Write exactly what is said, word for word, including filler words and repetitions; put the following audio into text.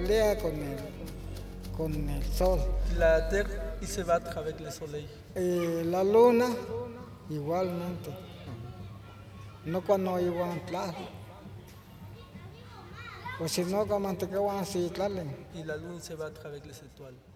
pelea con el, con el sol. La Terre, il se battre avec le soleil. Y la luna, igualmente. No cuando iban claro. Pues si no, como te quedan así, claro. Et la lune se battre avec les étoiles.